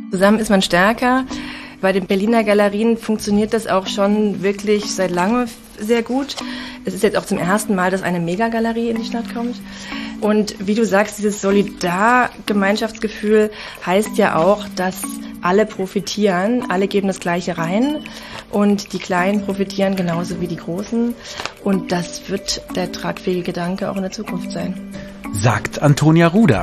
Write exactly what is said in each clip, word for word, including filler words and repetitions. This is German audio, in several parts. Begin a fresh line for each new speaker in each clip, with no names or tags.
Zusammen ist man stärker. Bei den Berliner Galerien funktioniert das auch schon wirklich seit langem sehr gut. Es ist jetzt auch zum ersten Mal, dass eine Megagalerie in die Stadt kommt. Und wie du sagst, dieses Solidar-Gemeinschaftsgefühl heißt ja auch, dass alle profitieren, alle geben das Gleiche rein und die Kleinen profitieren genauso wie die Großen. Und das wird der tragfähige Gedanke auch in der Zukunft sein.
Sagt Antonia Ruder.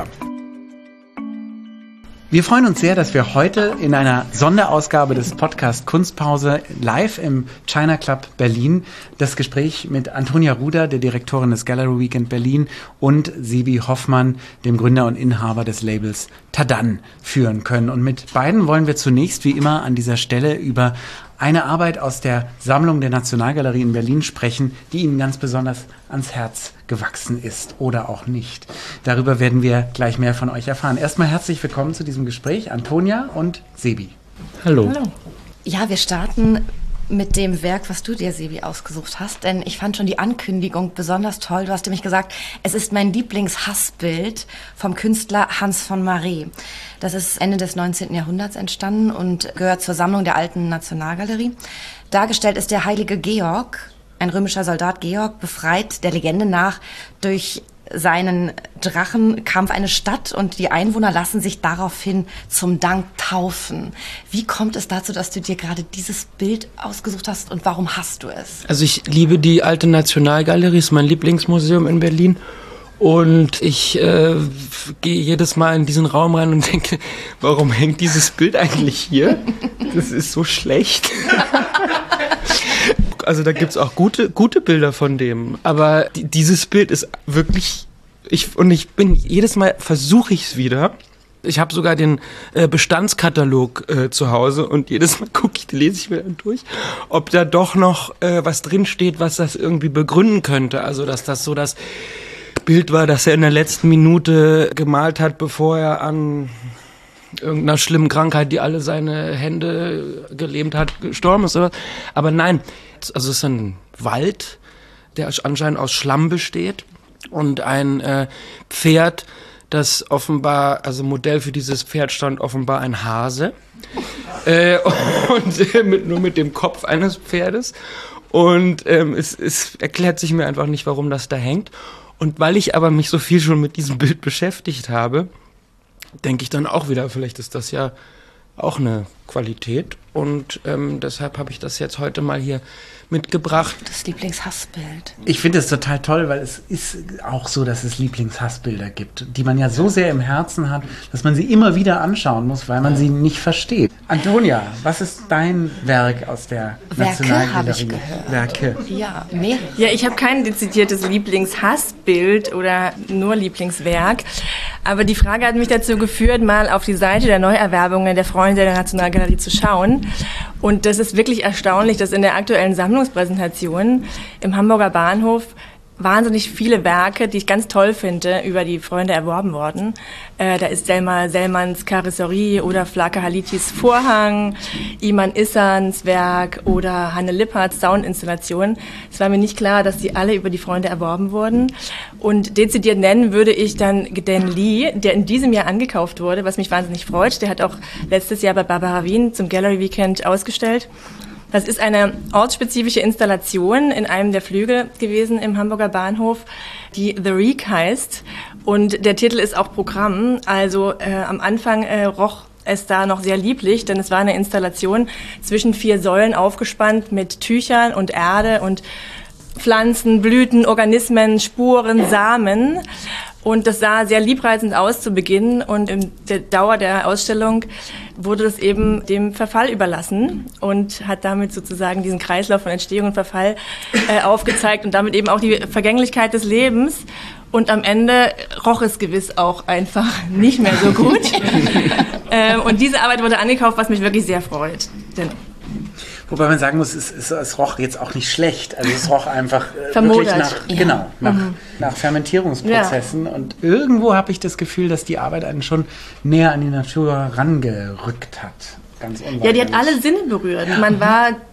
Wir freuen uns sehr, dass wir heute in einer Sonderausgabe des Podcast Kunstpause live im China Club Berlin das Gespräch mit Antonia Ruder, der Direktorin des Gallery Weekend Berlin, und Sebi Hoffmann, dem Gründer und Inhaber des Labels Tadan, führen können. Und mit beiden wollen wir zunächst wie immer an dieser Stelle über eine Arbeit aus der Sammlung der Nationalgalerie in Berlin sprechen, die Ihnen ganz besonders ans Herz gewachsen ist oder auch nicht. Darüber werden wir gleich mehr von euch erfahren. Erstmal herzlich willkommen zu diesem Gespräch, Antonia und Sebi.
Hallo.
Hallo.
Ja, wir starten mit dem Werk, was du dir, Sebi, ausgesucht hast, denn ich fand schon die Ankündigung besonders toll. Du hast nämlich gesagt, es ist mein Lieblingshassbild vom Künstler Hans von Marais. Das ist Ende des neunzehnten Jahrhunderts entstanden und gehört zur Sammlung der Alten Nationalgalerie. Dargestellt ist der heilige Georg, ein römischer Soldat Georg, befreit der Legende nach durch seinen Drachenkampf eine Stadt und die Einwohner lassen sich daraufhin zum Dank taufen. Wie kommt es dazu, dass du dir gerade dieses Bild ausgesucht hast und warum hast du es?
Also ich liebe die Alte Nationalgalerie, ist mein Lieblingsmuseum in Berlin. Und ich äh, gehe jedes Mal in diesen Raum rein und denke, warum hängt dieses Bild eigentlich hier? Das ist so schlecht. Also da gibt's auch gute gute Bilder von dem, aber die, dieses Bild ist wirklich, ich und ich bin jedes Mal versuche ich es wieder. Ich habe sogar den äh, Bestandskatalog äh, zu Hause und jedes Mal gucke ich, lese ich mir dann durch, ob da doch noch äh, was drin steht, was das irgendwie begründen könnte. Also dass das so das Bild war, das er in der letzten Minute gemalt hat, bevor er an irgendeiner schlimmen Krankheit, die alle seine Hände gelähmt hat, gestorben ist oder. Aber nein, also es ist ein Wald, der anscheinend aus Schlamm besteht und ein äh, Pferd, das offenbar, also Modell für dieses Pferd stand offenbar ein Hase äh, und äh, mit, nur mit dem Kopf eines Pferdes und ähm, es, es erklärt sich mir einfach nicht, warum das da hängt. Und weil ich aber mich so viel schon mit diesem Bild beschäftigt habe, denke ich dann auch wieder, vielleicht ist das ja auch eine Qualität. Und ähm, deshalb habe ich das jetzt heute mal hier mitgebracht.
Das Lieblingshassbild.
Ich finde es total toll, weil es ist auch so, dass es Lieblingshassbilder gibt, die man ja so sehr im Herzen hat, dass man sie immer wieder anschauen muss, weil man sie nicht versteht. Antonia, was ist dein Werk aus der Nationalgalerie?
Werke habe ich gehört.
Werke.
Ja, mehrere.
Ja, ich habe kein dezidiertes Lieblingshassbild oder nur Lieblingswerk. Aber die Frage hat mich dazu geführt, mal auf die Seite der Neuerwerbungen der Freunde der Nationalgalerie zu schauen. Und das ist wirklich erstaunlich, dass in der aktuellen Sammlungspräsentation im Hamburger Bahnhof wahnsinnig viele Werke, die ich ganz toll finde, über die Freunde erworben worden. Äh, da ist Selma Sellmanns Karosserie oder Flake Halitis Vorhang, Iman Issans Werk oder Hanne Lipperts Soundinstallation. Es war mir nicht klar, dass die alle über die Freunde erworben wurden. Und dezidiert nennen würde ich dann Dan Lee, der in diesem Jahr angekauft wurde, was mich wahnsinnig freut. Der hat auch letztes Jahr bei Barbara Wien zum Gallery Weekend ausgestellt. Das ist eine ortsspezifische Installation in einem der Flügel gewesen im Hamburger Bahnhof, die The Reek heißt. Und der Titel ist auch Programm. Also äh, am Anfang äh, roch es da noch sehr lieblich, denn es war eine Installation zwischen vier Säulen aufgespannt mit Tüchern und Erde und Pflanzen, Blüten, Organismen, Spuren, Samen. Und das sah sehr liebreizend aus zu Beginn und in der Dauer der Ausstellung wurde das eben dem Verfall überlassen und hat damit sozusagen diesen Kreislauf von Entstehung und Verfall äh, aufgezeigt und damit eben auch die Vergänglichkeit des Lebens. Und am Ende roch es gewiss auch einfach nicht mehr so gut. ähm, und diese Arbeit wurde angekauft, was mich wirklich sehr freut. Denn
Wobei man sagen muss, es, es, es roch jetzt auch nicht schlecht. Also es roch einfach äh,
Vermodert.
wirklich nach,
Ja.
genau, nach,
Mhm.
nach Fermentierungsprozessen. Ja. Und irgendwo habe ich das Gefühl, dass die Arbeit einen schon näher an die Natur rangerückt hat. Ganz unweigerlich.
ja, die hat alle Sinne berührt. Man war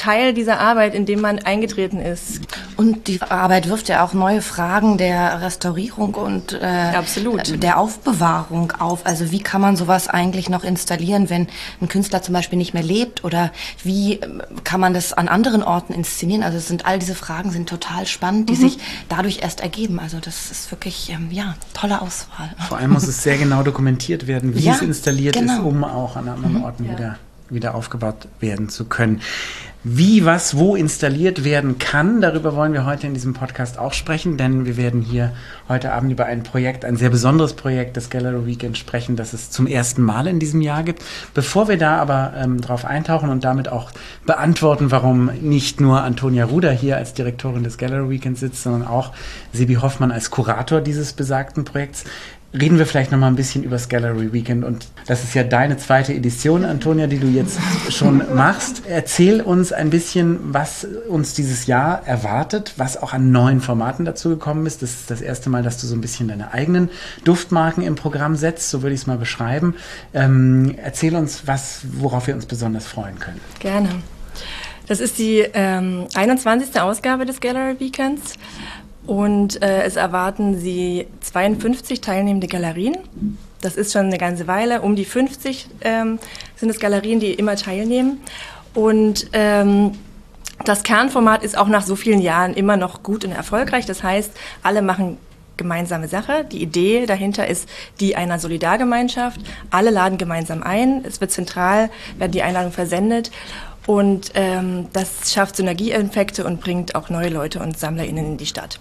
Teil dieser Arbeit, in dem man eingetreten ist.
Und die Arbeit wirft ja auch neue Fragen der Restaurierung und äh,
Absolut.
der Aufbewahrung auf. Also wie kann man sowas eigentlich noch installieren, wenn ein Künstler zum Beispiel nicht mehr lebt? Oder wie kann man das an anderen Orten inszenieren? Also es sind all diese Fragen sind total spannend, die mhm. sich dadurch erst ergeben. Also das ist wirklich, ähm, ja, tolle Auswahl.
Vor allem muss es sehr genau dokumentiert werden, wie
ja,
es installiert
genau.
ist, um auch an anderen
Mhm.
Orten
Ja.
wieder, wieder aufgebaut werden zu können. Wie, was, wo installiert werden kann, darüber wollen wir heute in diesem Podcast auch sprechen, denn wir werden hier heute Abend über ein Projekt, ein sehr besonderes Projekt des Gallery Weekend sprechen, das es zum ersten Mal in diesem Jahr gibt. Bevor wir da aber ähm, drauf eintauchen und damit auch beantworten, warum nicht nur Antonia Ruder hier als Direktorin des Gallery Weekend sitzt, sondern auch Sebi Hoffmann als Kurator dieses besagten Projekts, reden wir vielleicht noch mal ein bisschen über das Gallery Weekend. Und das ist ja deine zweite Edition, Antonia, die du jetzt schon machst. Erzähl uns ein bisschen, was uns dieses Jahr erwartet, was auch an neuen Formaten dazu gekommen ist. Das ist das erste Mal, dass du so ein bisschen deine eigenen Duftmarken im Programm setzt, so würde ich es mal beschreiben. Ähm, erzähl uns, was, worauf wir uns besonders freuen können.
Gerne. Das ist die ähm, einundzwanzigste Ausgabe des Gallery Weekends. Und äh, es erwarten Sie zweiundfünfzig teilnehmende Galerien. Das ist schon eine ganze Weile. Um die fünfzig ähm, sind es Galerien, die immer teilnehmen. Und ähm, das Kernformat ist auch nach so vielen Jahren immer noch gut und erfolgreich. Das heißt, alle machen gemeinsame Sache. Die Idee dahinter ist die einer Solidargemeinschaft. Alle laden gemeinsam ein. Es wird zentral, werden die Einladungen versendet. Und ähm, das schafft Synergieeffekte und bringt auch neue Leute und SammlerInnen in die Stadt.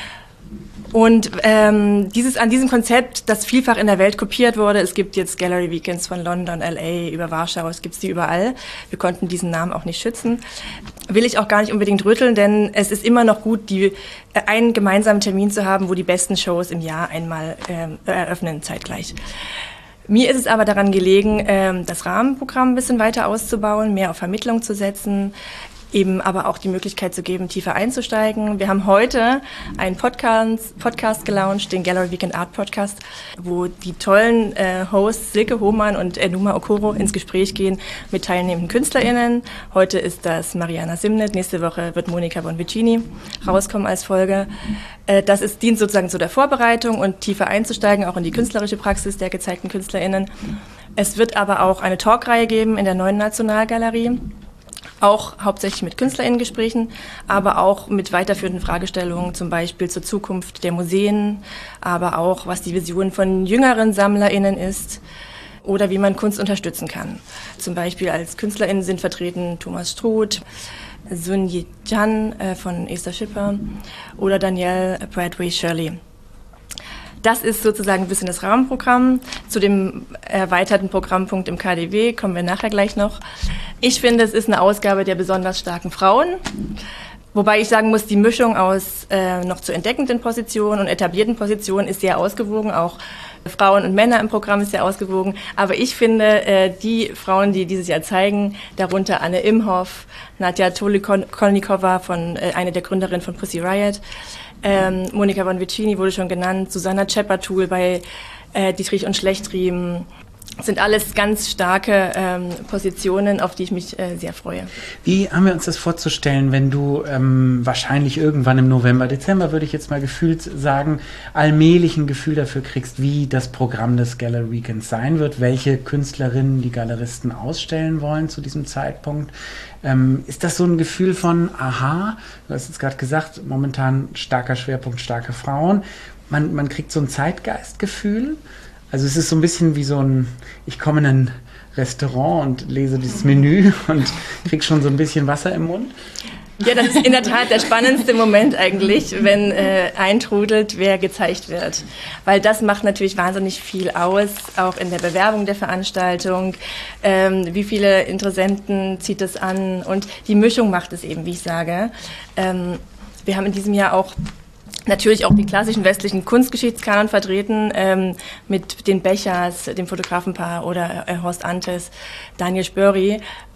Und ähm, dieses, an diesem Konzept, das vielfach in der Welt kopiert wurde, es gibt jetzt Gallery Weekends von London, L A, über Warschau, es gibt sie überall. Wir konnten diesen Namen auch nicht schützen. Will ich auch gar nicht unbedingt rütteln, denn es ist immer noch gut, die, äh, einen gemeinsamen Termin zu haben, wo die besten Shows im Jahr einmal äh, eröffnen, zeitgleich. Mir ist es aber daran gelegen, das Rahmenprogramm ein bisschen weiter auszubauen, mehr auf Vermittlung zu setzen, eben aber auch die Möglichkeit zu geben, tiefer einzusteigen. Wir haben heute einen Podcast, Podcast gelauncht, den Gallery Weekend Art Podcast, wo die tollen äh, Hosts Silke Hohmann und Enuma Okoro ins Gespräch gehen mit teilnehmenden KünstlerInnen. Heute ist das Mariana Simnet, nächste Woche wird Monica Bonvicini rauskommen als Folge. Äh, das ist, dient sozusagen zu der Vorbereitung und tiefer einzusteigen, auch in die künstlerische Praxis der gezeigten KünstlerInnen. Es wird aber auch eine Talkreihe geben in der Neuen Nationalgalerie. Auch hauptsächlich mit KünstlerInnen-Gesprächen, aber auch mit weiterführenden Fragestellungen, zum Beispiel zur Zukunft der Museen, aber auch, was die Vision von jüngeren SammlerInnen ist oder wie man Kunst unterstützen kann. Zum Beispiel als KünstlerInnen sind vertreten Thomas Struth, Sun Yi Chan äh, von Esther Schipper oder Danielle Bradway Shirley. Das ist sozusagen ein bisschen das Rahmenprogramm. Zu dem erweiterten Programmpunkt im K D W kommen wir nachher gleich noch. Ich finde, es ist eine Ausgabe der besonders starken Frauen. Wobei ich sagen muss, die Mischung aus äh, noch zu entdeckenden Positionen und etablierten Positionen ist sehr ausgewogen. Auch Frauen und Männer im Programm ist sehr ausgewogen. Aber ich finde, äh, die Frauen, die dieses Jahr zeigen, darunter Anne Imhoff, Nadja Tolikolnikova, von äh, eine der Gründerinnen von Pussy Riot, ähm, Monica Bonvicini wurde schon genannt, Susanna Czeppertul bei äh, Dietrich und Schlechtriem, sind alles ganz starke ähm, Positionen, auf die ich mich äh, sehr freue.
Wie haben wir uns das vorzustellen, wenn du ähm, wahrscheinlich irgendwann im November, Dezember, würde ich jetzt mal gefühlt sagen, allmählich ein Gefühl dafür kriegst, wie das Programm des Gallery Weekends sein wird, welche Künstlerinnen die Galeristen ausstellen wollen zu diesem Zeitpunkt? Ähm, ist das so ein Gefühl von, aha, du hast jetzt gerade gesagt, momentan starker Schwerpunkt, starke Frauen, man, man kriegt so ein Zeitgeistgefühl? Also es ist so ein bisschen wie so ein, ich komme in ein Restaurant und lese dieses Menü und krieg schon so ein bisschen Wasser im Mund.
Ja, das ist in der Tat der spannendste Moment eigentlich, wenn äh, eintrudelt, wer gezeigt wird. Weil das macht natürlich wahnsinnig viel aus, auch in der Bewerbung der Veranstaltung. Ähm, wie viele Interessenten zieht es an? Und die Mischung macht es eben, wie ich sage. Ähm, wir haben in diesem Jahr auch natürlich auch die klassischen westlichen Kunstgeschichtskanon vertreten, ähm, mit den Bechers, dem Fotografenpaar oder äh, Horst Antes, Daniel Spörri.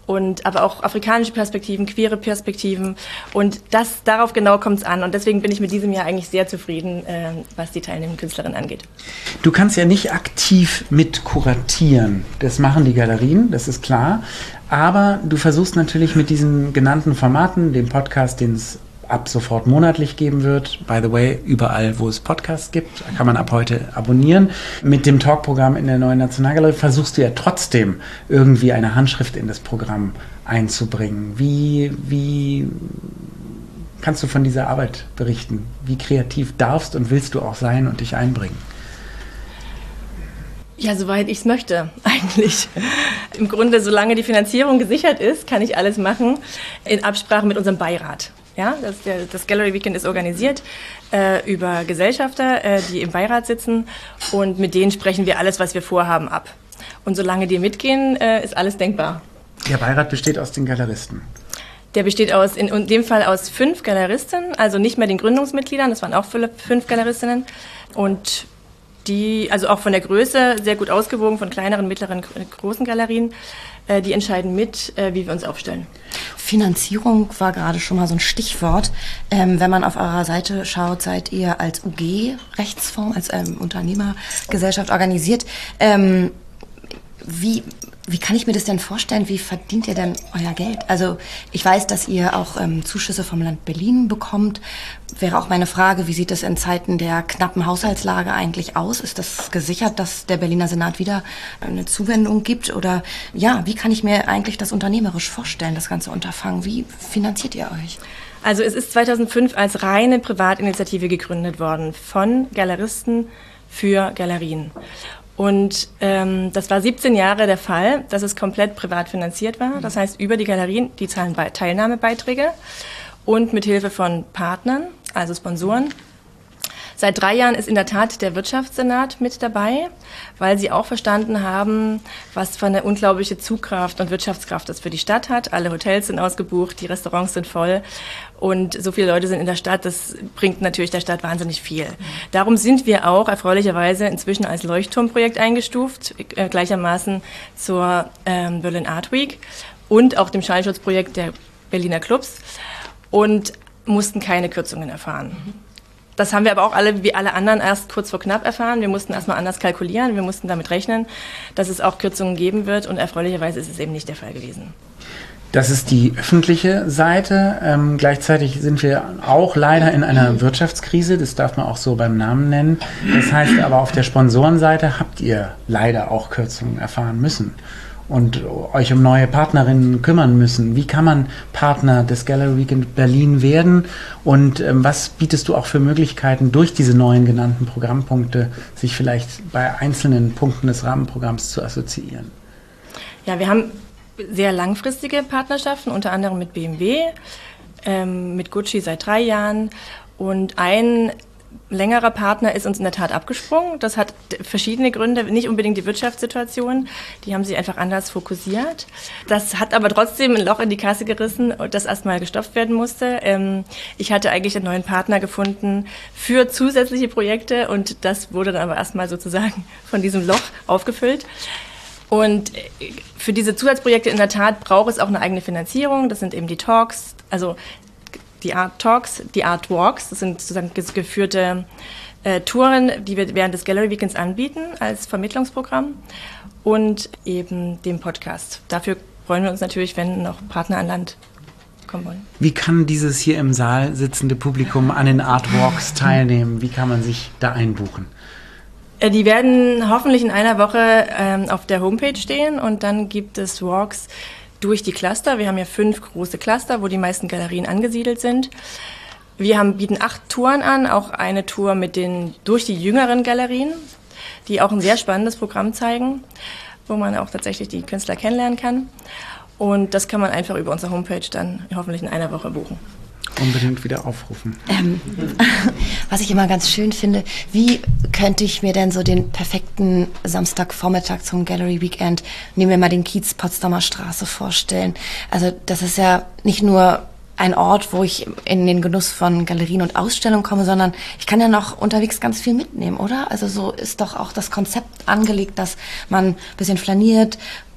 und aber auch afrikanische Perspektiven, queere Perspektiven und das, darauf genau kommt es an und deswegen bin ich mit diesem Jahr eigentlich sehr zufrieden, äh, was die teilnehmenden Künstlerinnen angeht.
Du kannst ja nicht aktiv mit kuratieren, das machen die Galerien, das ist klar, aber du versuchst natürlich mit diesen genannten Formaten, dem Podcast, den es ab sofort monatlich geben wird. By the way, überall, wo es Podcasts gibt, kann man ab heute abonnieren. Mit dem Talkprogramm in der Neuen Nationalgalerie versuchst du ja trotzdem irgendwie eine Handschrift in das Programm einzubringen. Wie, wie kannst du von dieser Arbeit berichten? Wie kreativ darfst und willst du auch sein und dich einbringen?
Ja, soweit ich es möchte, eigentlich. Im Grunde, solange die Finanzierung gesichert ist, kann ich alles machen, in Absprache mit unserem Beirat. Ja, das, der, das Gallery Weekend ist organisiert äh, über Gesellschafter, äh, die im Beirat sitzen und mit denen sprechen wir alles, was wir vorhaben, ab. Und solange die mitgehen, äh, ist alles denkbar.
Der Beirat besteht aus den Galeristen?
Der besteht aus, in, in dem Fall aus fünf Galeristinnen, also nicht mehr den Gründungsmitgliedern, das waren auch fünf Galeristinnen und die, also auch von der Größe sehr gut ausgewogen, von kleineren, mittleren, großen Galerien, äh, die entscheiden mit, äh, wie wir uns aufstellen.
Finanzierung war gerade schon mal so ein Stichwort. Ähm, wenn man auf eurer Seite schaut, seid ihr als U G-Rechtsfonds, als ähm, Unternehmergesellschaft organisiert. Ähm, wie, wie kann ich mir das denn vorstellen? Wie verdient ihr denn euer Geld? Also ich weiß, dass ihr auch ähm, Zuschüsse vom Land Berlin bekommt. Wäre auch meine Frage, wie sieht es in Zeiten der knappen Haushaltslage eigentlich aus? Ist das gesichert, dass der Berliner Senat wieder eine Zuwendung gibt? Oder ja, wie kann ich mir eigentlich das unternehmerisch vorstellen, das ganze Unterfangen? Wie finanziert ihr euch?
Also es ist zweitausendfünf als reine Privatinitiative gegründet worden von Galeristen für Galerien. Und ähm, das war siebzehn Jahre der Fall, dass es komplett privat finanziert war. Das heißt, über die Galerien, die zahlen Be- Teilnahmebeiträge und mit Hilfe von Partnern, also Sponsoren. Seit drei Jahren ist in der Tat der Wirtschaftssenat mit dabei, weil sie auch verstanden haben, was für eine unglaubliche Zugkraft und Wirtschaftskraft das für die Stadt hat. Alle Hotels sind ausgebucht, die Restaurants sind voll und so viele Leute sind in der Stadt, das bringt natürlich der Stadt wahnsinnig viel. Darum sind wir auch erfreulicherweise inzwischen als Leuchtturmprojekt eingestuft, äh, gleichermaßen zur ähm, Berlin Art Week und auch dem Schallschutzprojekt der Berliner Clubs und mussten keine Kürzungen erfahren. Das haben wir aber auch alle, wie alle anderen, erst kurz vor knapp erfahren. Wir mussten erstmal anders kalkulieren, wir mussten damit rechnen, dass es auch Kürzungen geben wird und erfreulicherweise ist es eben nicht der Fall gewesen.
Das ist die öffentliche Seite. Ähm, gleichzeitig sind wir auch leider in einer Wirtschaftskrise, das darf man auch so beim Namen nennen. Das heißt aber, auf der Sponsorenseite habt ihr leider auch Kürzungen erfahren müssen und euch um neue Partnerinnen kümmern müssen. Wie kann man Partner des Gallery Weekend Berlin werden und ähm, was bietest du auch für Möglichkeiten, durch diese neuen genannten Programmpunkte sich vielleicht bei einzelnen Punkten des Rahmenprogramms zu assoziieren?
Ja, wir haben sehr langfristige Partnerschaften, unter anderem mit B M W, ähm, mit Gucci seit drei Jahren und ein längerer Partner ist uns in der Tat abgesprungen. Das hat verschiedene Gründe, nicht unbedingt die Wirtschaftssituation. Die haben sich einfach anders fokussiert. Das hat aber trotzdem ein Loch in die Kasse gerissen, das erstmal gestopft werden musste. Ich hatte eigentlich einen neuen Partner gefunden für zusätzliche Projekte und das wurde dann aber erstmal sozusagen von diesem Loch aufgefüllt. Und für diese Zusatzprojekte in der Tat braucht es auch eine eigene Finanzierung. Das sind eben die Talks, also die Art Talks, die Art Walks, das sind sozusagen geführte äh, Touren, die wir während des Gallery Weekends anbieten als Vermittlungsprogramm und eben dem Podcast. Dafür freuen wir uns natürlich, wenn noch Partner an Land kommen wollen.
Wie kann dieses hier im Saal sitzende Publikum an den Art Walks teilnehmen? Wie kann man sich da einbuchen?
Äh, die werden hoffentlich in einer Woche ähm, auf der Homepage stehen und dann gibt es Walks durch die Cluster. Wir haben ja fünf große Cluster, wo die meisten Galerien angesiedelt sind. Wir haben, bieten acht Touren an, auch eine Tour mit den durch die jüngeren Galerien, die auch ein sehr spannendes Programm zeigen, wo man auch tatsächlich die Künstler kennenlernen kann. Und das kann man einfach über unsere Homepage dann hoffentlich in einer Woche buchen.
Unbedingt wieder aufrufen.
Ähm, was ich immer ganz schön finde, wie könnte ich mir denn so den perfekten Samstagvormittag zum Gallery Weekend, nehmen wir mal den Kiez Potsdamer Straße vorstellen. Also das ist ja nicht nur ein Ort, wo ich in den Genuss von Galerien und Ausstellungen komme, sondern ich kann ja noch unterwegs ganz viel mitnehmen, oder? Also so ist doch auch das Konzept angelegt, dass man ein bisschen flaniert,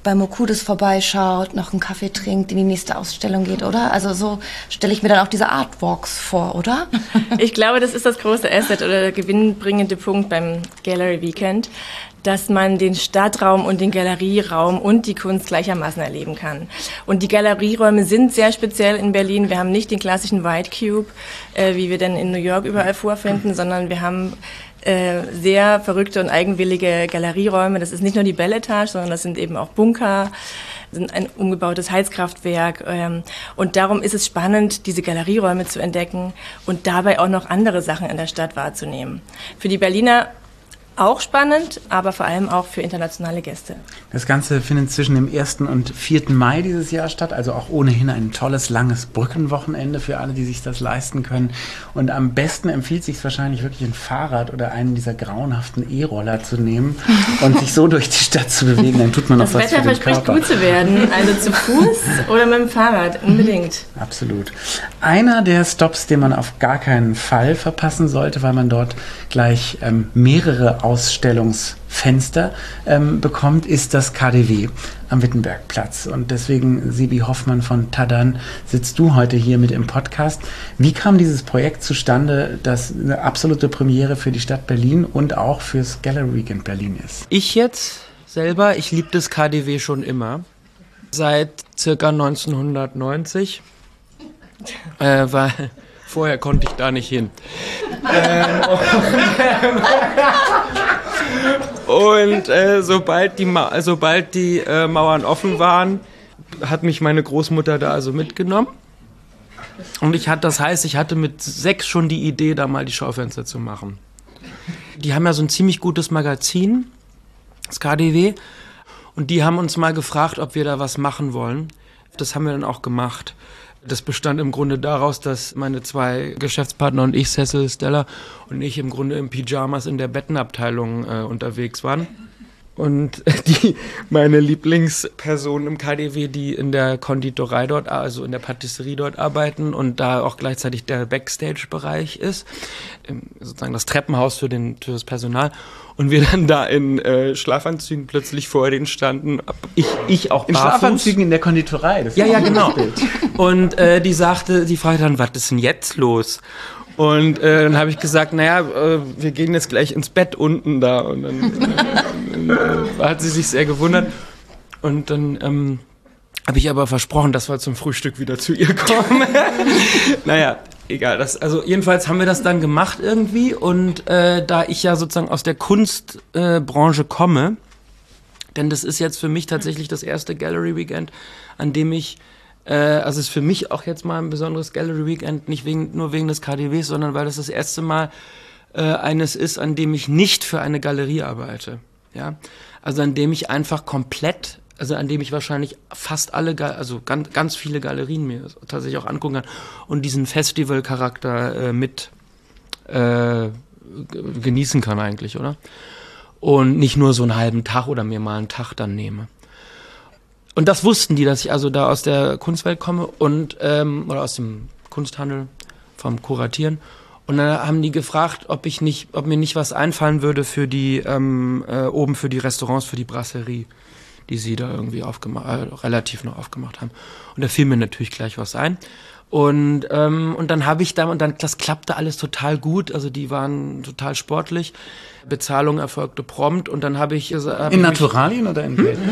bei Mokudes vorbeischaut, noch einen Kaffee trinkt, in die nächste Ausstellung geht, oder? Also so stelle ich mir dann auch diese Artwalks vor, oder?
Ich glaube, das ist das große Asset oder der gewinnbringende Punkt beim Gallery Weekend, dass man den Stadtraum und den Galerieraum und die Kunst gleichermaßen erleben kann. Und die Galerieräume sind sehr speziell in Berlin. Wir haben nicht den klassischen White Cube, äh, wie wir denn in New York überall vorfinden, sondern wir haben äh, sehr verrückte und eigenwillige Galerieräume. Das ist nicht nur die Belle Etage, sondern das sind eben auch Bunker, sind ein umgebautes Heizkraftwerk. Ähm, und darum ist es spannend, diese Galerieräume zu entdecken und dabei auch noch andere Sachen in der Stadt wahrzunehmen. Für die Berliner auch spannend, aber vor allem auch für internationale Gäste.
Das Ganze findet zwischen dem ersten und vierten Mai dieses Jahr statt, also auch ohnehin ein tolles, langes Brückenwochenende für alle, die sich das leisten können. Und am besten empfiehlt sich wahrscheinlich wirklich ein Fahrrad oder einen dieser grauenhaften E-Roller zu nehmen und sich so durch die Stadt zu bewegen, dann tut man noch
das
was
Wetter
für den
verspricht
Körper.
gut zu werden, also zu Fuß oder mit dem Fahrrad, unbedingt.
Absolut. Einer der Stops, den man auf gar keinen Fall verpassen sollte, weil man dort gleich ähm, mehrere Ausstellungsfenster ähm, bekommt, ist das K D W am Wittenbergplatz. Und deswegen, Sibi Hoffmann von Tadan, sitzt du heute hier mit im Podcast. Wie kam dieses Projekt zustande, das eine absolute Premiere für die Stadt Berlin und auch fürs Gallery Weekend Berlin ist?
Ich jetzt selber, ich liebe das K D W schon immer. Seit circa neunzehnhundertneunzig. Äh, weil vorher konnte ich da nicht hin. ähm, und äh, sobald die, Ma- sobald die äh, Mauern offen waren, hat mich meine Großmutter da also mitgenommen. Und ich hatte, das heißt, ich hatte mit sechs schon die Idee, da mal die Schaufenster zu machen. Die haben ja so ein ziemlich gutes Magazin, das K D W. Und die haben uns mal gefragt, ob wir da was machen wollen. Das haben wir dann auch gemacht. Das bestand im Grunde daraus, dass meine zwei Geschäftspartner und ich, Cecil, Stella und ich im Grunde im Pyjamas in der Bettenabteilung äh, unterwegs waren. Und die, meine Lieblingspersonen im K D W, die in der Konditorei dort, also in der Patisserie dort arbeiten und da auch gleichzeitig der Backstage-Bereich ist, sozusagen das Treppenhaus für, den, für das Personal. Und wir dann da in äh, Schlafanzügen plötzlich vor denen standen. Ich, ich auch
in
barfuß.
Schlafanzügen in der Konditorei. Das
ja,
ist
ja,
ein
genau.
Bild.
Und äh, die sagte, die fragte dann, was ist denn jetzt los? Und äh, dann habe ich gesagt, naja, äh, wir gehen jetzt gleich ins Bett unten da. Und dann, äh, dann äh, hat sie sich sehr gewundert. Und dann ähm, habe ich aber versprochen, dass wir zum Frühstück wieder zu ihr kommen. Naja, egal. Das, also jedenfalls haben wir das dann gemacht irgendwie. Und äh, da ich ja sozusagen aus der Kunstbranche äh, komme, denn das ist jetzt für mich tatsächlich das erste Gallery Weekend, an dem ich Also es ist für mich auch jetzt mal ein besonderes Gallery Weekend, nicht wegen, nur wegen des K D Ws, sondern weil das das erste Mal äh, eines ist, an dem ich nicht für eine Galerie arbeite. Ja? Also an dem ich einfach komplett, also an dem ich wahrscheinlich fast alle, also ganz, ganz viele Galerien mir tatsächlich auch angucken kann und diesen Festival-Charakter äh, mit äh, genießen kann eigentlich, oder? Und nicht nur so einen halben Tag oder mir mal einen Tag dann nehme. Und das wussten die, dass ich also da aus der Kunstwelt komme und ähm, oder aus dem Kunsthandel, vom Kuratieren. Und dann haben die gefragt, ob ich nicht, ob mir nicht was einfallen würde für die ähm, äh, oben für die Restaurants, für die Brasserie, die sie da irgendwie aufgemacht, äh, relativ noch aufgemacht haben. Und da fiel mir natürlich gleich was ein. Und ähm, und dann habe ich da und dann das klappte alles total gut. Also die waren total sportlich. Bezahlung erfolgte prompt und dann habe ich... Also, hab
in
ich
Naturalien oder in Geld?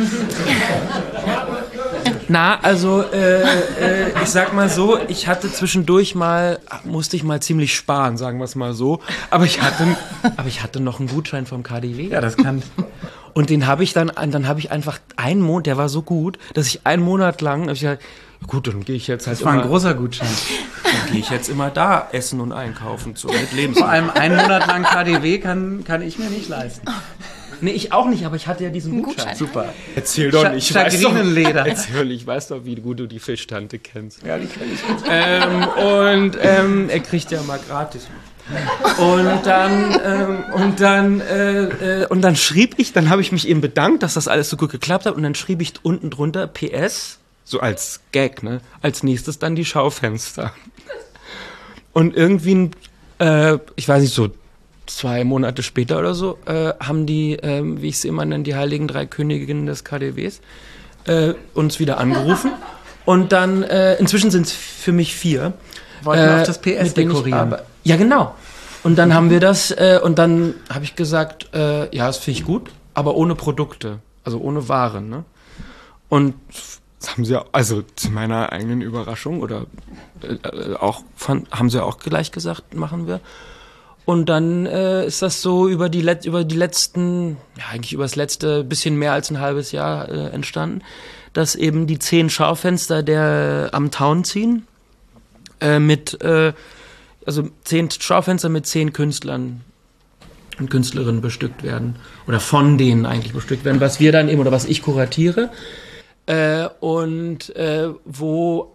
Na, also äh, äh, ich sag mal so, ich hatte zwischendurch mal, musste ich mal ziemlich sparen, sagen wir es mal so, aber ich hatte, aber ich hatte noch einen Gutschein vom K D W.
Ja, das kann...
Und den habe ich dann, dann habe ich einfach einen Monat, der war so gut, dass ich einen Monat lang, hab ich gesagt, gut, dann gehe ich jetzt halt
Das war
immer,
ein großer Gutschein.
dann gehe ich jetzt immer da essen und einkaufen zu mit Lebensmitteln.
Vor allem einen Monat lang K D W kann, kann ich mir nicht leisten.
Nee, ich auch nicht, aber ich hatte ja diesen Gutschein.
Gutschein.
Super.
Erzähl doch
Scha-
nicht, ich weiß doch,
Schagrinenleder.
erzähl, ich weiß doch, wie gut du die Fischtante kennst.
Ja, die kenn ich.
ähm, und ähm, er kriegt ja mal gratis. Und dann ähm, und dann äh, äh, und dann schrieb ich, dann habe ich mich eben bedankt, dass das alles so gut geklappt hat und dann schrieb ich unten drunter P S, so als Gag, ne? Als nächstes dann die Schaufenster. Und irgendwie, äh, ich weiß nicht, so zwei Monate später oder so, äh, haben die, äh, wie ich sie immer nenne, die heiligen drei Königinnen des K D Ws, äh, uns wieder angerufen. Und dann, äh, inzwischen sind es für mich vier.
Wollten
äh,
auf das P S dekorieren.
Ja, genau. Und dann haben wir das, äh, und dann habe ich gesagt, äh, ja, das finde ich gut, aber ohne Produkte, also ohne Waren, ne? Und das haben sie, also zu meiner eigenen Überraschung oder äh, auch, von, haben sie auch gleich gesagt, machen wir. Und dann äh, ist das so über die, Let- über die letzten, ja eigentlich über das letzte bisschen mehr als ein halbes Jahr äh, entstanden, dass eben die zehn Schaufenster der am Town ziehen, äh, mit, äh, also zehn Schaufenster mit zehn Künstlern und Künstlerinnen bestückt werden oder von denen eigentlich bestückt werden, was wir dann eben oder was ich kuratiere. Äh, und äh, wo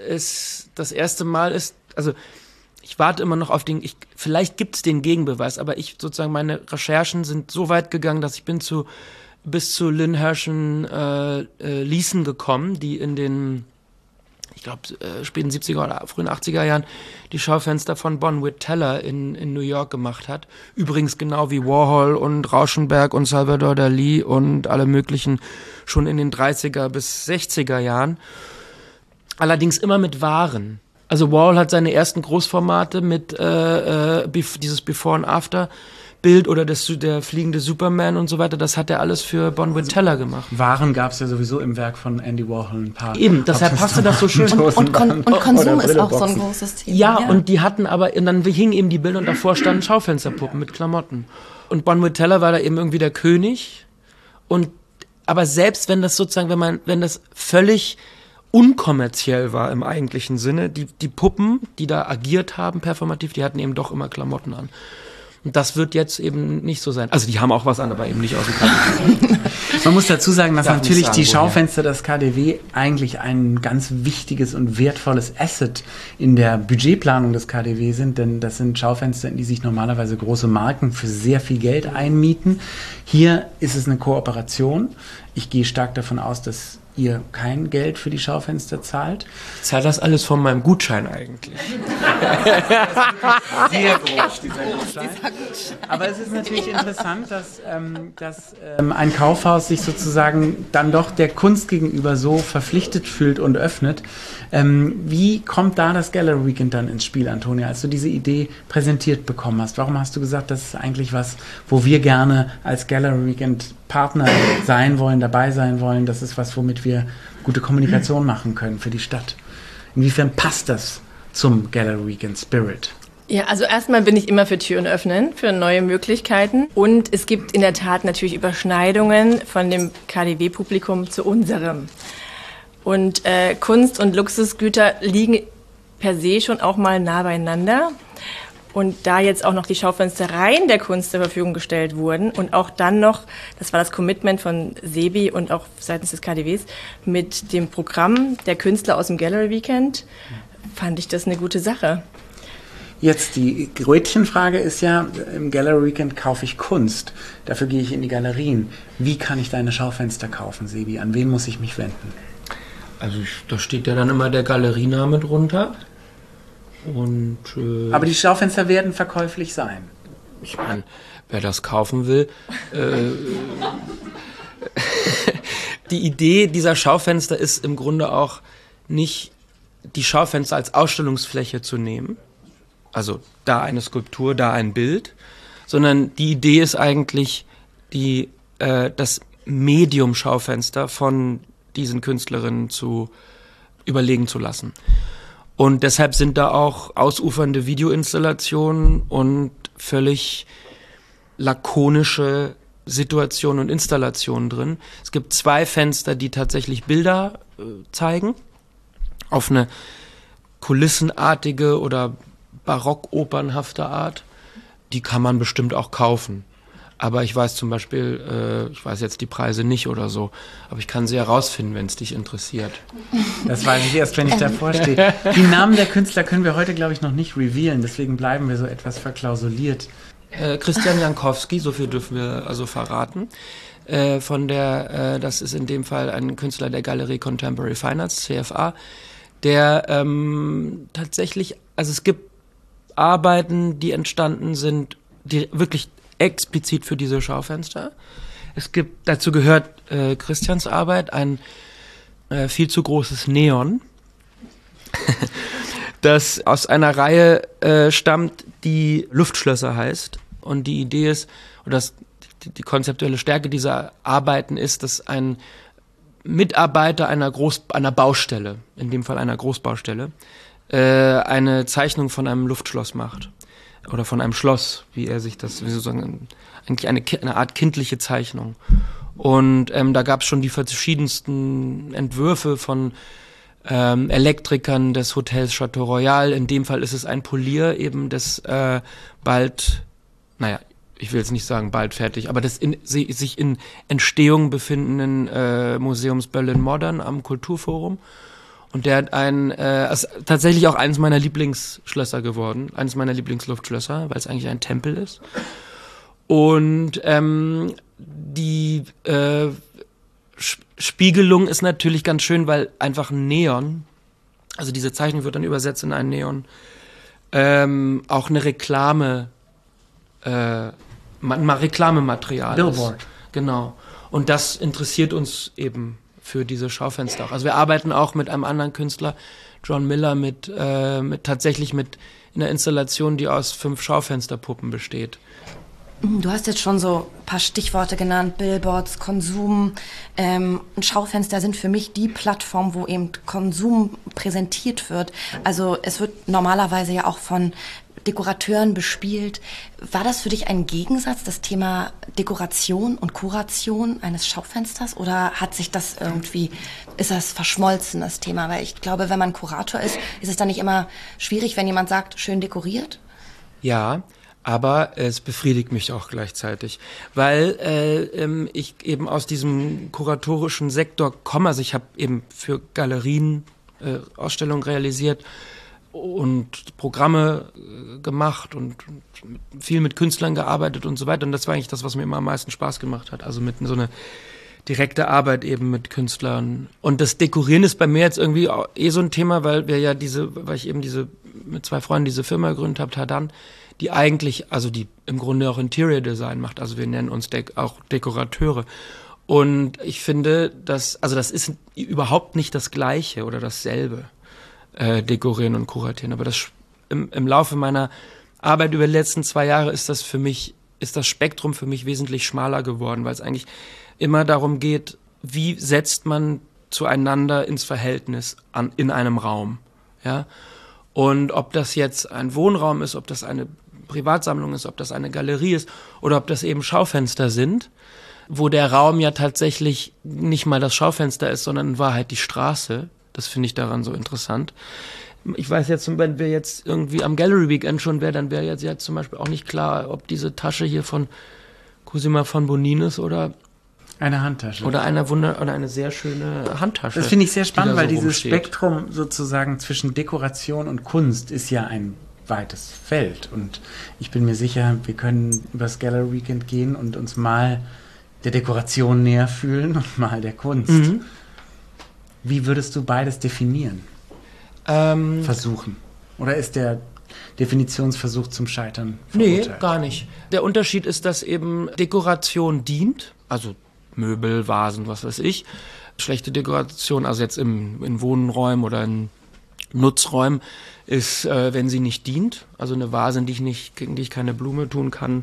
es das erste Mal ist, also ich warte immer noch auf den, ich, vielleicht gibt es den Gegenbeweis, aber ich sozusagen, meine Recherchen sind so weit gegangen, dass ich bin zu, bis zu Lynn Herschen äh, äh, Leeson gekommen, die in den, ich glaube, äh, späten siebziger oder frühen achtziger Jahren die Schaufenster von Bonwit Teller in, in New York gemacht hat. Übrigens genau wie Warhol und Rauschenberg und Salvador Dalí und alle möglichen schon in den dreißiger bis sechziger Jahren. Allerdings immer mit Waren. Also Warhol hat seine ersten Großformate mit äh, äh, bef- dieses Before and After Bild oder das, der fliegende Superman und so weiter, das hat er alles für Bonwit Teller gemacht.
Waren gab es ja sowieso im Werk von Andy Warhol ein paar.
Eben, deshalb passte das so schön.
Und, und, Kon- und Konsum ist auch so ein großes Thema.
Ja, ja, und die hatten aber, und dann hingen eben die Bilder und davor standen Schaufensterpuppen mit Klamotten. Und Bonwit Teller war da eben irgendwie der König. Und, aber selbst wenn das sozusagen, wenn man, wenn das völlig unkommerziell war im eigentlichen Sinne, die, die Puppen, die da agiert haben, performativ, die hatten eben doch immer Klamotten an. Und das wird jetzt eben nicht so sein. Also die haben auch was an, aber eben nicht aus dem K D W.
Man muss dazu sagen, dass
Darf
natürlich
nicht sagen,
die Schaufenster des K D W eigentlich ein ganz wichtiges und wertvolles Asset in der Budgetplanung des K D W sind, denn das sind Schaufenster, in die sich normalerweise große Marken für sehr viel Geld einmieten. Hier ist es eine Kooperation. Ich gehe stark davon aus, dass ihr kein Geld für die Schaufenster zahlt.
Ich zahle das alles von meinem Gutschein eigentlich.
Sehr groß, dieser Gutschein. Aber es ist natürlich interessant, dass, ähm, dass ähm, ein Kaufhaus sich sozusagen dann doch der Kunst gegenüber so verpflichtet fühlt und öffnet. Ähm, wie kommt da das Gallery Weekend dann ins Spiel, Antonia, als du diese Idee präsentiert bekommen hast? Warum hast du gesagt, das ist eigentlich was, wo wir gerne als Gallery Weekend Partner sein wollen, dabei sein wollen? Das ist was, womit wir gute Kommunikation machen können für die Stadt. Inwiefern passt das zum Gallery Weekend Spirit?
Ja, also erstmal bin ich immer für Türen öffnen, für neue Möglichkeiten. Und es gibt in der Tat natürlich Überschneidungen von dem K D W-Publikum zu unserem. Und äh, Kunst und Luxusgüter liegen per se schon auch mal nah beieinander. Und da jetzt auch noch die Schaufenstereien der Kunst zur Verfügung gestellt wurden und auch dann noch, das war das Commitment von Sebi und auch seitens des K D Ws, mit dem Programm der Künstler aus dem Gallery Weekend, fand ich das eine gute Sache.
Jetzt die Gretchenfrage ist ja, im Gallery Weekend kaufe ich Kunst. Dafür gehe ich in die Galerien. Wie kann ich deine Schaufenster kaufen, Sebi? An wen muss ich mich wenden?
Also ich, da steht ja dann immer der Galeriename drunter. Und, äh,
Aber die Schaufenster werden verkäuflich sein.
Ich meine, wer das kaufen will, äh, die Idee dieser Schaufenster ist im Grunde auch nicht, die Schaufenster als Ausstellungsfläche zu nehmen, also da eine Skulptur, da ein Bild, sondern die Idee ist eigentlich, die, äh, das Medium-Schaufenster von diesen Künstlerinnen zu überlegen zu lassen. Und deshalb sind da auch ausufernde Videoinstallationen und völlig lakonische Situationen und Installationen drin. Es gibt zwei Fenster, die tatsächlich Bilder äh, zeigen, auf eine kulissenartige oder barockopernhafte Art. Die kann man bestimmt auch kaufen. Aber ich weiß zum Beispiel, äh, ich weiß jetzt die Preise nicht oder so, aber ich kann sie herausfinden, wenn es dich interessiert.
Das weiß ich erst, wenn ich davor stehe. Die Namen der Künstler können wir heute, glaube ich, noch nicht revealen, deswegen bleiben wir so etwas verklausuliert.
Äh, Christian Jankowski, so viel dürfen wir also verraten. Äh, von der, äh, das ist in dem Fall ein Künstler der Galerie Contemporary Fine Arts, C F A, der ähm, tatsächlich, also es gibt Arbeiten, die entstanden sind die, wirklich explizit für diese Schaufenster. Es gibt, dazu gehört äh, Christians Arbeit, ein äh, viel zu großes Neon, das aus einer Reihe äh, stammt, die Luftschlösser heißt. Und die Idee ist, oder das, die, die konzeptuelle Stärke dieser Arbeiten ist, dass ein Mitarbeiter einer Groß, einer Baustelle, in dem Fall einer Großbaustelle, äh, eine Zeichnung von einem Luftschloss macht. Oder von einem Schloss, wie er sich das, wie sozusagen, eigentlich eine, eine Art kindliche Zeichnung. Und ähm, da gab es schon die verschiedensten Entwürfe von ähm, Elektrikern des Hotels Chateau Royal. In dem Fall ist es ein Polier eben des äh, bald, naja, ich will jetzt nicht sagen bald fertig, aber des in, sich in Entstehung befindenden äh, Museums Berlin Modern am Kulturforum. Und der hat ein, äh, ist tatsächlich auch eines meiner Lieblingsschlösser geworden, eines meiner Lieblingsluftschlösser, weil es eigentlich ein Tempel ist. Und ähm, die äh, Spiegelung ist natürlich ganz schön, weil einfach ein Neon, also diese Zeichnung wird dann übersetzt in ein Neon, ähm, auch eine Reklame, äh, mal Reklamematerial
Billboard.
ist. Genau. Und das interessiert uns eben für diese Schaufenster auch. Also wir arbeiten auch mit einem anderen Künstler, John Miller, mit, äh, mit tatsächlich mit einer Installation, die aus fünf Schaufensterpuppen besteht.
Du hast jetzt schon so ein paar Stichworte genannt, Billboards, Konsum. Ähm, und Schaufenster sind für mich die Plattform, wo eben Konsum präsentiert wird. Also es wird normalerweise ja auch von Dekorateuren bespielt. War das für dich ein Gegensatz, das Thema Dekoration und Kuration eines Schaufensters? Oder hat sich das irgendwie, ist das verschmolzen, das Thema? Weil ich glaube, wenn man Kurator ist, ist es dann nicht immer schwierig, wenn jemand sagt, schön dekoriert?
Ja, aber es befriedigt mich auch gleichzeitig, weil äh, ähm, ich eben aus diesem kuratorischen Sektor komme. Also ich habe eben für Galerien äh, Ausstellungen realisiert und Programme äh, gemacht und, und viel mit Künstlern gearbeitet und so weiter. Und das war eigentlich das, was mir immer am meisten Spaß gemacht hat. Also mit so einer direkte Arbeit eben mit Künstlern. Und das Dekorieren ist bei mir jetzt irgendwie auch eh so ein Thema, weil wir ja diese, weil ich eben diese mit zwei Freunden diese Firma gegründet habe, Tadan, die eigentlich, also die im Grunde auch Interior Design macht. Also wir nennen uns de- auch Dekorateure. Und ich finde, dass, also das ist überhaupt nicht das Gleiche oder dasselbe, äh, dekorieren und kuratieren. Aber das im, im Laufe meiner Arbeit über die letzten zwei Jahre ist das für mich, ist das Spektrum für mich wesentlich schmaler geworden, weil es eigentlich immer darum geht, wie setzt man zueinander ins Verhältnis an, in einem Raum, ja? Und ob das jetzt ein Wohnraum ist, ob das eine Privatsammlung ist, ob das eine Galerie ist oder ob das eben Schaufenster sind, wo der Raum ja tatsächlich nicht mal das Schaufenster ist, sondern in Wahrheit die Straße. Das finde ich daran so interessant. Ich weiß jetzt, wenn wir jetzt irgendwie am Gallery Weekend schon wäre, dann wäre jetzt, jetzt zum Beispiel auch nicht klar, ob diese Tasche hier von Cosima von Bonin ist oder
eine Handtasche.
Oder eine Wunder oder eine sehr schöne Handtasche.
Das finde ich sehr spannend,
die
weil
so
dieses
rumsteht.
Spektrum sozusagen zwischen Dekoration und Kunst ist ja ein weites Feld. Und ich bin mir sicher, wir können übers Gallery Weekend gehen und uns mal der Dekoration näher fühlen und mal der Kunst.
Mhm.
Wie würdest du beides definieren?
Ähm,
Versuchen? Oder ist der Definitionsversuch zum Scheitern
nee,
verurteilt?
gar nicht. Der Unterschied ist, dass eben Dekoration dient, also Möbel, Vasen, was weiß ich. Schlechte Dekoration, also jetzt im, in Wohnräumen oder in Nutzräumen, ist, äh, wenn sie nicht dient. Also eine Vase, in die ich nicht, gegen die ich keine Blume tun kann,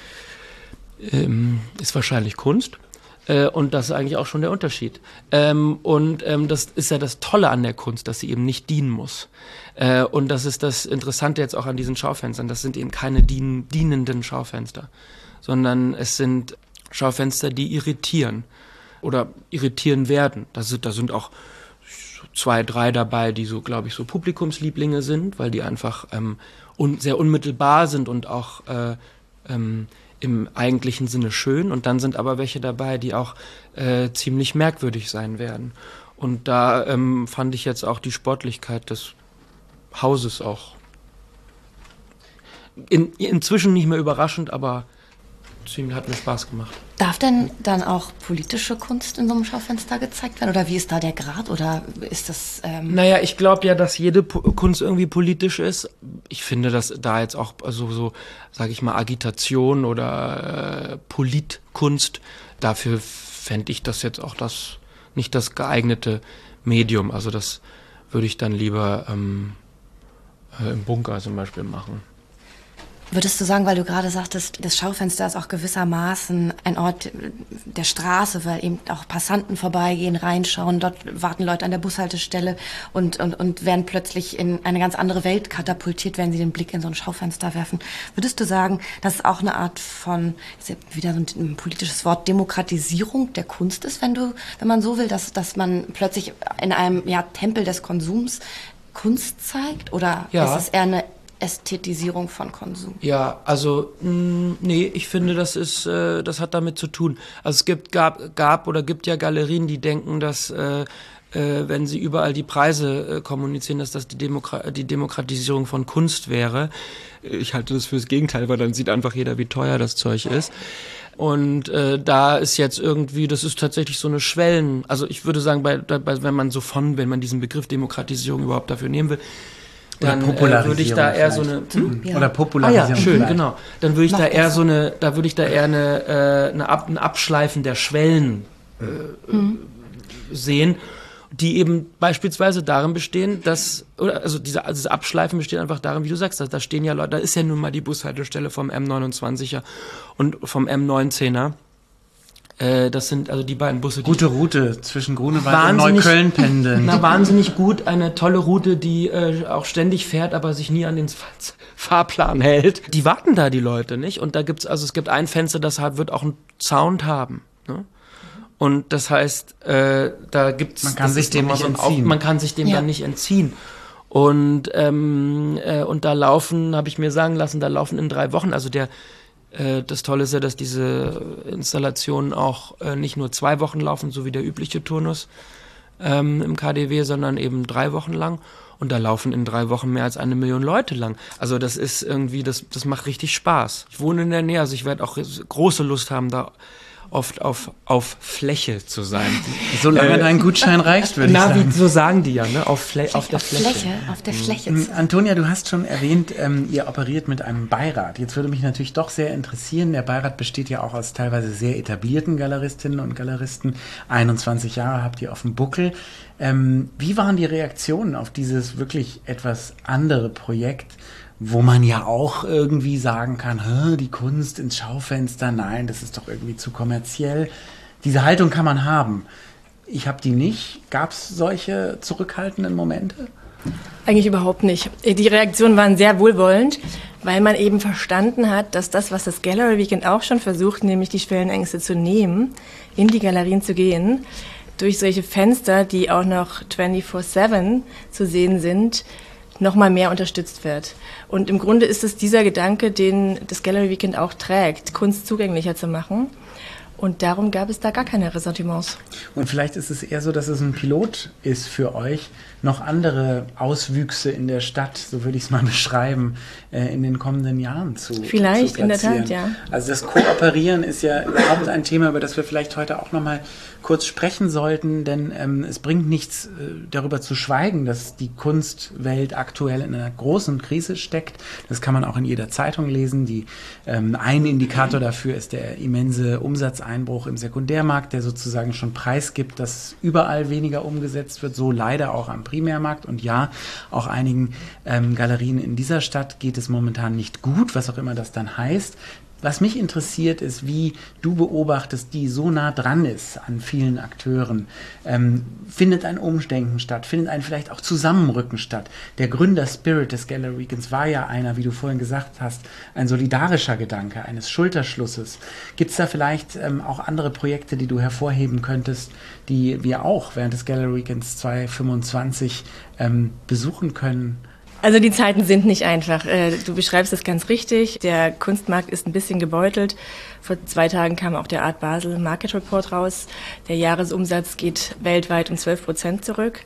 ähm, ist wahrscheinlich Kunst. Äh, und das ist eigentlich auch schon der Unterschied. Ähm, und ähm, das ist ja das Tolle an der Kunst, dass sie eben nicht dienen muss. Äh, und das ist das Interessante jetzt auch an diesen Schaufenstern. Das sind eben keine dien- dienenden Schaufenster, sondern es sind Schaufenster, die irritieren oder irritieren werden. Da sind, da sind auch zwei, drei dabei, die so, glaube ich, so Publikumslieblinge sind, weil die einfach ähm, un- sehr unmittelbar sind und auch äh, ähm, im eigentlichen Sinne schön. Und dann sind aber welche dabei, die auch äh, ziemlich merkwürdig sein werden. Und da ähm, fand ich jetzt auch die Sportlichkeit des Hauses auch in, inzwischen nicht mehr überraschend, aber ziemlich, hat mir Spaß gemacht.
Darf denn dann auch politische Kunst in so einem Schaufenster gezeigt werden? Oder wie ist da der Grad? Oder ist das... Ähm
Naja, ich glaube ja, dass jede po- Kunst irgendwie politisch ist. Ich finde, dass da jetzt auch also so, sage ich mal, Agitation oder äh, Politkunst, dafür fände ich das jetzt auch das nicht das geeignete Medium. Also das würde ich dann lieber ähm, äh, im Bunker zum Beispiel machen.
Würdest du sagen, weil du gerade sagtest, das Schaufenster ist auch gewissermaßen ein Ort der Straße, weil eben auch Passanten vorbeigehen, reinschauen, dort warten Leute an der Bushaltestelle und, und, und werden plötzlich in eine ganz andere Welt katapultiert, wenn sie den Blick in so ein Schaufenster werfen. Würdest du sagen, das ist auch eine Art von, ist ja wieder so ein politisches Wort, Demokratisierung der Kunst ist, wenn du, wenn man so will, dass, dass man plötzlich in einem ja, Tempel des Konsums Kunst zeigt? Oder
ja.
ist es eher eine Ästhetisierung von Konsum?
Ja, also mh, nee, ich finde, das ist, äh, das hat damit zu tun. Also es gibt, gab, gab oder gibt ja Galerien, die denken, dass äh, äh, wenn sie überall die Preise äh, kommunizieren, dass das die, Demokra- die Demokratisierung von Kunst wäre. Ich halte das fürs Gegenteil, weil dann sieht einfach jeder, wie teuer das Zeug ist. Und äh, da ist jetzt irgendwie, das ist tatsächlich so eine Schwellen, also ich würde sagen, bei, bei, wenn man so von, wenn man diesen Begriff Demokratisierung überhaupt dafür nehmen will, dann äh, würde ich da eher so eine
hm? ja. oder Popularisierung.
Ah ja, schön,
vielleicht.
genau. Dann würde ich
Noch
da eher
besser.
so eine, da würde ich da eher eine, äh, eine Ab, ein Abschleifen der Schwellen äh, mhm. sehen, die eben beispielsweise darin bestehen, dass, oder also diese, also diese Abschleifen bestehen einfach darin, wie du sagst, da, da stehen ja Leute, da ist ja nun mal die Bushaltestelle vom M neunundzwanziger und vom M neunzehner. Äh, das sind also die beiden Busse. Die
Gute Route zwischen Grunewald und Neukölln pendeln.
Na, wahnsinnig gut. Eine tolle Route, die äh, auch ständig fährt, aber sich nie an den Fahr- Fahrplan hält. Die warten da, die Leute, nicht? Und da gibt's, also es gibt ein Fenster, das hat, wird auch einen Sound haben. Ne? Und das heißt, äh, da gibt's...
Man kann sich dem nicht
so
entziehen.
Auf, man kann sich dem
Ja.
dann nicht entziehen. Und, ähm, äh, und da laufen, habe ich mir sagen lassen, da laufen in drei Wochen, also der... Das Tolle ist ja, dass diese Installationen auch äh, nicht nur zwei Wochen laufen, so wie der übliche Turnus ähm, im K D W, sondern eben drei Wochen lang. Und da laufen in drei Wochen mehr als eine Million Leute lang. Also das ist irgendwie, das, das macht richtig Spaß. Ich wohne in der Nähe, also ich werde auch große Lust haben, da oft auf, auf Fläche zu sein.
Solange äh, dein Gutschein reicht, würde ich
na,
sagen.
wie, so sagen die ja, ne? Auf, Flä- auf der
auf
Fläche.
Fläche. Auf der Fläche.
Mhm. Antonia, du hast schon erwähnt, ähm, ihr operiert mit einem Beirat. Jetzt würde mich natürlich doch sehr interessieren, der Beirat besteht ja auch aus teilweise sehr etablierten Galeristinnen und Galeristen. einundzwanzig Jahre habt ihr auf dem Buckel. Ähm, wie waren die Reaktionen auf dieses wirklich etwas andere Projekt, wo man ja auch irgendwie sagen kann, die Kunst ins Schaufenster, nein, das ist doch irgendwie zu kommerziell. Diese Haltung kann man haben. Ich habe die nicht. Gab es solche zurückhaltenden Momente?
Eigentlich überhaupt nicht. Die Reaktionen waren sehr wohlwollend, weil man eben verstanden hat, dass das, was das Gallery Weekend auch schon versucht, nämlich die Schwellenängste zu nehmen, in die Galerien zu gehen, durch solche Fenster, die auch noch vierundzwanzig sieben zu sehen sind, noch mal mehr unterstützt wird. Und im Grunde ist es dieser Gedanke, den das Gallery Weekend auch trägt, Kunst zugänglicher zu machen. Und darum gab es da gar keine Ressentiments.
Und vielleicht ist es eher so, dass es ein Pilot ist für euch, noch andere Auswüchse in der Stadt, so würde ich es mal beschreiben, äh, in den kommenden Jahren zu
Vielleicht,
zu
in der
platzieren.
Tat, ja.
Also das Kooperieren ist ja überhaupt ein Thema, über das wir vielleicht heute auch noch mal kurz sprechen sollten, denn ähm, es bringt nichts, äh, darüber zu schweigen, dass die Kunstwelt aktuell in einer großen Krise steckt. Das kann man auch in jeder Zeitung lesen. Die, ähm, ein Indikator dafür ist der immense Umsatzeinbruch im Sekundärmarkt, der sozusagen schon preisgibt, dass überall weniger umgesetzt wird, so leider auch am Primärmarkt. Und ja, auch einigen ähm, Galerien in dieser Stadt geht es momentan nicht gut, was auch immer das dann heißt. Was mich interessiert, ist, wie du beobachtest, die so nah dran ist an vielen Akteuren. Ähm, findet ein Umdenken statt? Findet ein vielleicht auch Zusammenrücken statt? Der Gründerspirit des Gallery Weekends war ja einer, wie du vorhin gesagt hast, ein solidarischer Gedanke, eines Schulterschlusses. Gibt es da vielleicht ähm, auch andere Projekte, die du hervorheben könntest, die wir auch während des Gallery Weekends zweitausendfünfundzwanzig ähm, besuchen können?
Also die Zeiten sind nicht einfach. Du beschreibst es ganz richtig. Der Kunstmarkt ist ein bisschen gebeutelt. Vor zwei Tagen kam auch der Art Basel Market Report raus. Der Jahresumsatz geht weltweit um zwölf Prozent zurück.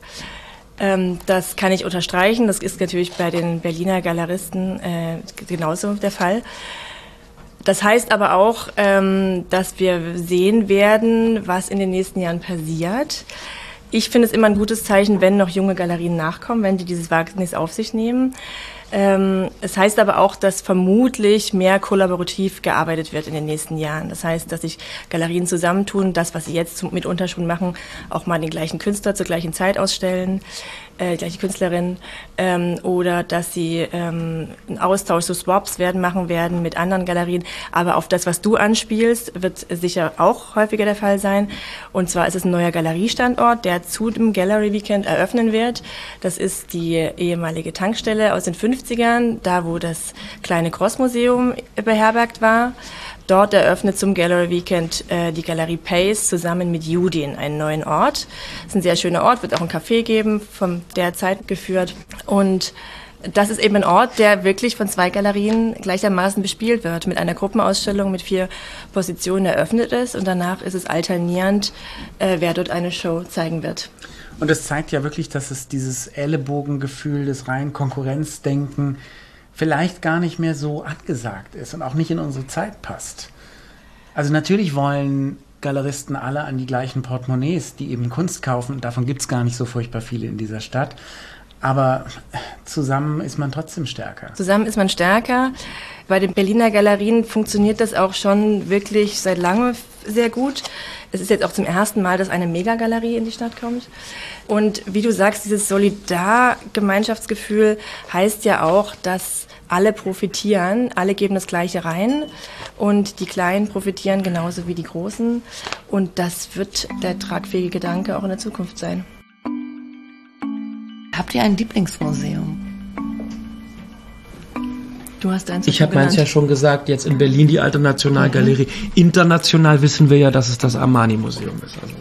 Das kann ich unterstreichen. Das ist natürlich bei den Berliner Galeristen genauso der Fall. Das heißt aber auch, ähm, dass wir sehen werden, was in den nächsten Jahren passiert. Ich finde es immer ein gutes Zeichen, wenn noch junge Galerien nachkommen, wenn die dieses Wagnis auf sich nehmen. Ähm, es heißt aber auch, dass vermutlich mehr kollaborativ gearbeitet wird in den nächsten Jahren. Das heißt, dass sich Galerien zusammentun, das, was sie jetzt mitunter schon machen, auch mal den gleichen Künstler zur gleichen Zeit ausstellen, äh, gleiche Künstlerin, ähm, oder dass sie ähm, einen Austausch, so Swaps werden machen werden mit anderen Galerien. Aber auf das, was du anspielst, wird sicher auch häufiger der Fall sein. Und zwar ist es ein neuer Galeriestandort, der zu dem Gallery Weekend eröffnen wird. Das ist die ehemalige Tankstelle aus den fünfzigern, da wo das kleine Cross-Museum beherbergt war. Dort eröffnet zum Gallery Weekend äh, die Galerie Pace zusammen mit Judin einen neuen Ort. Das ist ein sehr schöner Ort, wird auch ein Café geben, von der Zeit geführt. Und das ist eben ein Ort, der wirklich von zwei Galerien gleichermaßen bespielt wird. Mit einer Gruppenausstellung mit vier Positionen eröffnet ist und danach ist es alternierend, äh, wer dort eine Show zeigen wird.
Und es zeigt ja wirklich, dass es dieses Ellenbogengefühl, das rein Konkurrenzdenken vielleicht gar nicht mehr so angesagt ist und auch nicht in unsere Zeit passt. Also natürlich wollen Galeristen alle an die gleichen Portemonnaies, die eben Kunst kaufen. Und davon gibt es gar nicht so furchtbar viele in dieser Stadt. Aber zusammen ist man trotzdem stärker.
Zusammen ist man stärker. Bei den Berliner Galerien funktioniert das auch schon wirklich seit langem sehr gut. Es ist jetzt auch zum ersten Mal, dass eine Megagalerie in die Stadt kommt. Und wie du sagst, dieses Solidar-Gemeinschaftsgefühl heißt ja auch, dass alle profitieren, alle geben das Gleiche rein und die Kleinen profitieren genauso wie die Großen. Und das wird der tragfähige Gedanke auch in der Zukunft sein.
Habt ihr ein Lieblingsmuseum?
Du hast eins.
Ich habe meins ja schon gesagt, jetzt in Berlin die Alte Nationalgalerie. Mhm. International wissen wir ja, dass es das Armani-Museum ist. Also.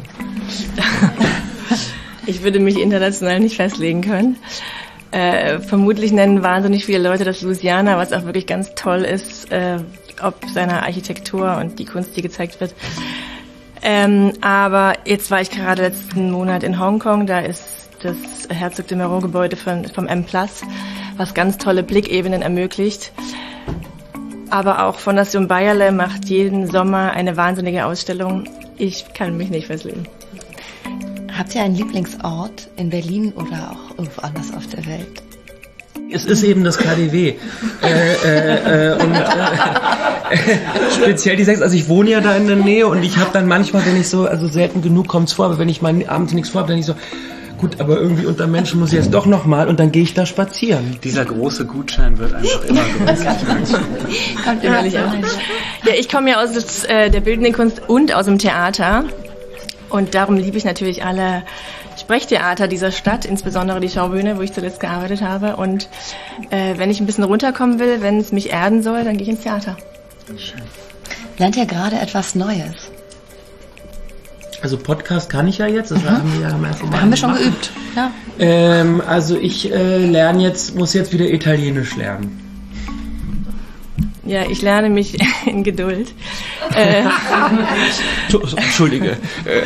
Ich würde mich international nicht festlegen können. Äh, vermutlich nennen wahnsinnig viele Leute das Louisiana, was auch wirklich ganz toll ist, äh, ob seiner Architektur und die Kunst, die gezeigt wird. Ähm, aber jetzt war ich gerade letzten Monat in Hongkong, da ist das Herzog de Meuron-Gebäude von, vom M Plus, was ganz tolle Blickebenen ermöglicht. Aber auch Fondation Bayerle macht jeden Sommer eine wahnsinnige Ausstellung. Ich kann mich nicht festlegen.
Habt ihr einen Lieblingsort in Berlin oder auch irgendwo anders auf der Welt?
Es ist eben das K D W. äh, äh, äh, und äh, speziell die sechs, also ich wohne ja da in der Nähe und ich habe dann manchmal, wenn ich so, also selten genug kommt's vor, aber wenn ich mal abends nichts vorhabe, dann ich so, gut, aber irgendwie unter Menschen muss ich jetzt doch nochmal und dann gehe ich da spazieren.
Dieser große Gutschein wird einfach immer größer.
Kommt innerlich auch. Ja, ich komme ja aus des, äh, der bildenden Kunst und aus dem Theater. Und darum liebe ich natürlich alle Sprechtheater dieser Stadt, insbesondere die Schaubühne, wo ich zuletzt gearbeitet habe. Und äh, wenn ich ein bisschen runterkommen will, wenn es mich erden soll, dann gehe ich ins Theater.
Schön. Lernt ihr gerade etwas Neues?
Also Podcast kann ich ja jetzt, das mhm. haben wir ja am ersten Mal
haben wir schon
gemacht.
geübt. Ja.
Ähm, also ich äh, lerne jetzt, muss jetzt wieder Italienisch lernen.
Ja, ich lerne mich in Geduld. Äh,
Entschuldige.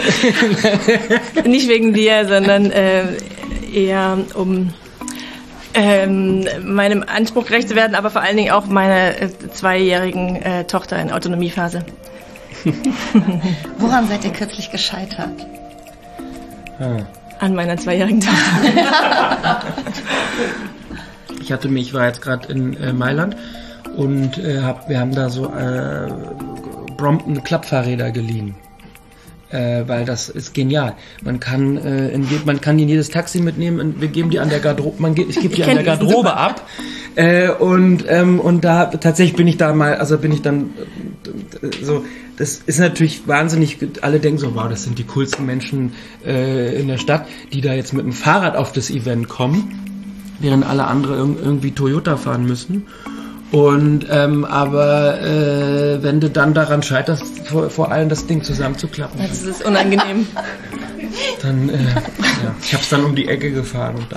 Nicht wegen dir, sondern äh, eher um ähm, meinem Anspruch gerecht zu werden, aber vor allen Dingen auch meiner äh, zweijährigen äh, Tochter in Autonomiephase.
Woran seid ihr kürzlich gescheitert?
Ah.
An meiner zweijährigen Tochter.
Ich hatte mich, ich war jetzt gerade in äh, Mailand und äh, hab, wir haben da so äh, Brompton Klappfahrräder geliehen. Äh, weil das ist genial. Man kann, äh, in, man kann die in jedes Taxi mitnehmen und wir geben die an der Garderobe, man geht, ich gebe die an der Garderobe ab. Äh, und, ähm, und da, tatsächlich bin ich da mal, also bin ich dann äh, so, das ist natürlich wahnsinnig, alle denken so, wow, das sind die coolsten Menschen äh, in der Stadt, die da jetzt mit dem Fahrrad auf das Event kommen, während alle andere irg- irgendwie Toyota fahren müssen. Und ähm, aber äh, wenn du dann daran scheiterst, vor, vor allem das Ding zusammenzuklappen,
das ist unangenehm.
Dann, äh, ja, ich habe es dann um die Ecke gefahren und dann.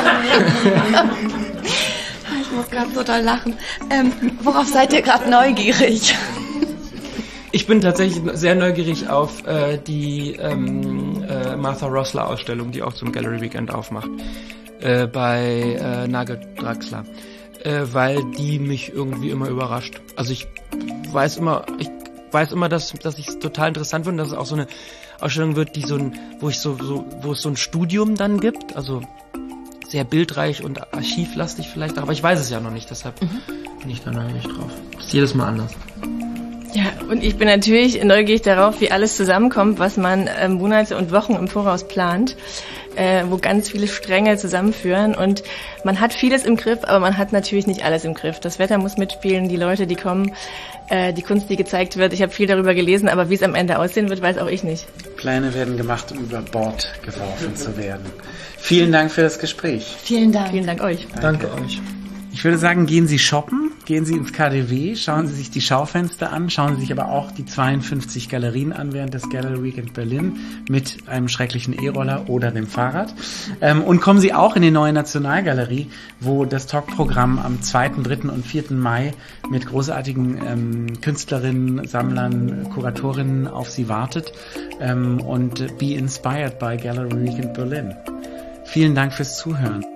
Ich muss gerade so doll lachen. Ähm, worauf seid ihr gerade neugierig?
Ich bin tatsächlich sehr neugierig auf äh, die ähm, äh, Martha Rosler Ausstellung, die auch zum Gallery Weekend aufmacht, äh, bei äh, Nagel Draxler. äh, weil die mich irgendwie immer überrascht. Also ich weiß immer, ich weiß immer, dass, dass ich es total interessant finde, dass es auch so eine Ausstellung wird, die so ein, wo ich so, so, wo es so ein Studium dann gibt, also sehr bildreich und archivlastig vielleicht, aber ich weiß es ja noch nicht, deshalb mhm. bin ich da neugierig drauf. Ist jedes Mal anders.
Ja, und ich bin natürlich neugierig darauf, wie alles zusammenkommt, was man äh, Monate und Wochen im Voraus plant, äh, wo ganz viele Stränge zusammenführen und man hat vieles im Griff, aber man hat natürlich nicht alles im Griff. Das Wetter muss mitspielen, die Leute, die kommen, äh, die Kunst, die gezeigt wird. Ich habe viel darüber gelesen, aber wie es am Ende aussehen wird, weiß auch ich nicht.
Pläne werden gemacht, um über Bord geworfen zu werden. Vielen Dank für das Gespräch.
Vielen Dank.
Vielen Dank euch.
Danke, Danke euch.
Ich würde sagen, gehen Sie shoppen, gehen Sie ins K D W, schauen Sie sich die Schaufenster an, schauen Sie sich aber auch die zweiundfünfzig Galerien an während des Gallery Weekend Berlin mit einem schrecklichen E-Roller oder dem Fahrrad. Ähm, und kommen Sie auch in die neue Nationalgalerie, wo das Talk-Programm am zweiten, dritten und vierten Mai mit großartigen ähm, Künstlerinnen, Sammlern, Kuratorinnen auf Sie wartet. Ähm, und be inspired by Gallery Weekend Berlin. Vielen Dank fürs Zuhören.